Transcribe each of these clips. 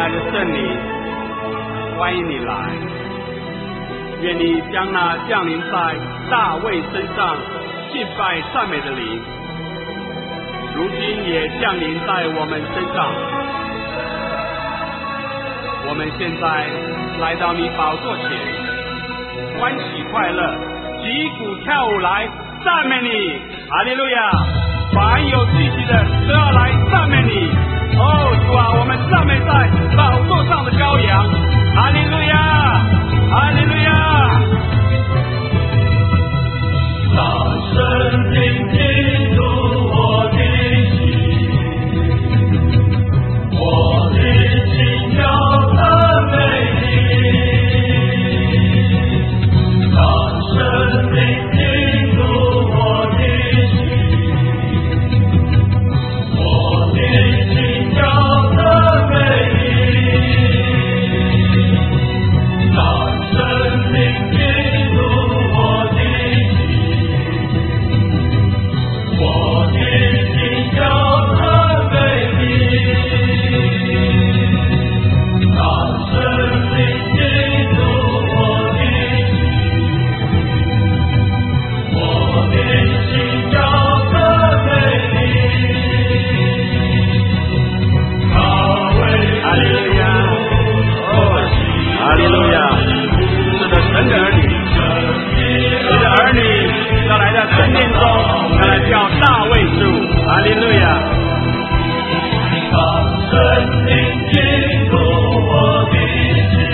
爱的圣灵，欢迎你来。愿你将那降临在大卫身上敬拜赞美的灵，如今也降临在我们身上。我们现在来到你宝座前，欢喜快乐，击鼓跳舞来赞美你，哈利路亚！凡有气息的都要来赞美你。哦，主啊，我们赞美在宝座上的羔羊，哈利路亚，哈利路亚！ 让生命进入我的心，我的心要赞美你。让生命进入我的心，我的心要赞美你。让生命进入我的心，我的心要赞美你。让生命进入我的心，我的心要赞美你。他为哈利路亚！哦，哈利路亚！是的，神的儿女，你的儿女要来到圣殿中，要来跳大卫之舞，哈利路亚！ 让生命进入我的心，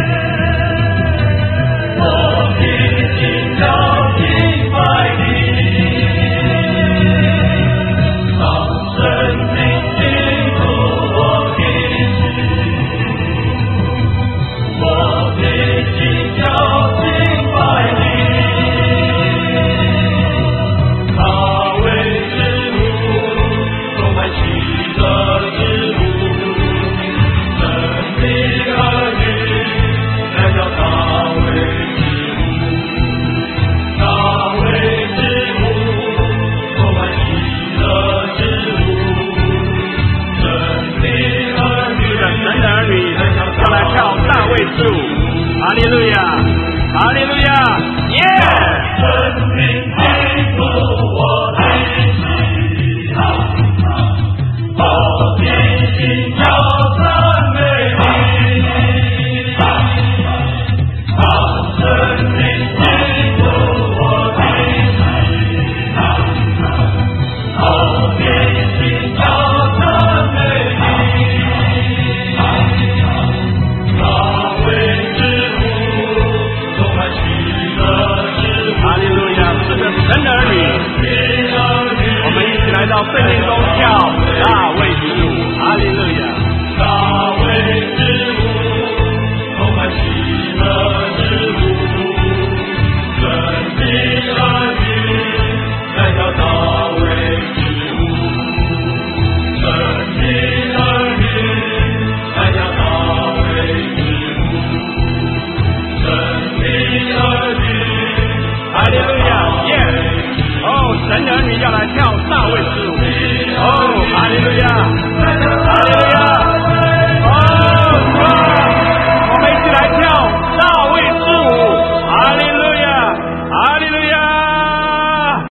我的心要敬拜你。让生命进入我的心，我的心要敬拜你。大卫之母，充满喜乐之母，神的儿女来到大卫之母。大卫之母，充满喜乐之母，神的儿女神的儿女要来跳大卫之舞，哈利路亚，哈利路亚，耶！ 生命进入我的心，我的心要赞美你。让生命进入我的心，我的心要赞美你。大卫之母，充满喜乐之母。 哈利路亚！是的，神的儿女，我们一起来到圣殿中跳大卫之舞，哈利路亚！ 大卫之母，充满喜乐之母，神的儿女来到大卫之母，神的儿女来到大卫之母，神的儿女哈利路亚，耶！哦，神的儿女要来跳大卫之舞，